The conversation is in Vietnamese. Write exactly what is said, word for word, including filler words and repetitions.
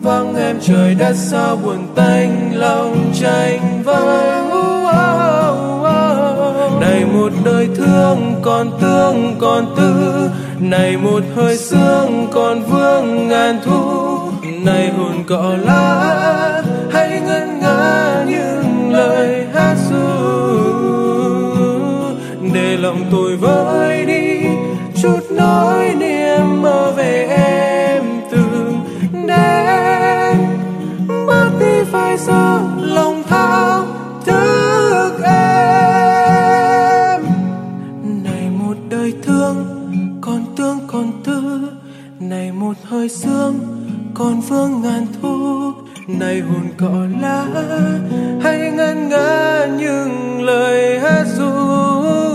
vắng em trời đất sao buồn tênh lòng tranh vơi. Này một đời thương còn tương còn tư, này một hơi sương còn vương ngàn thu. Này hồn cỏ lá hãy ngân nga những lời hát ru, để lòng tôi vơi đi chút nỗi niềm mơ về em từng đêm. Mất đi phải giờ lòng thao thức em. Này một đời thương còn tương còn tư, này một hơi sương còn vương ngàn thu. Này hồn cỏ lá hãy ngân nga những lời hát ru,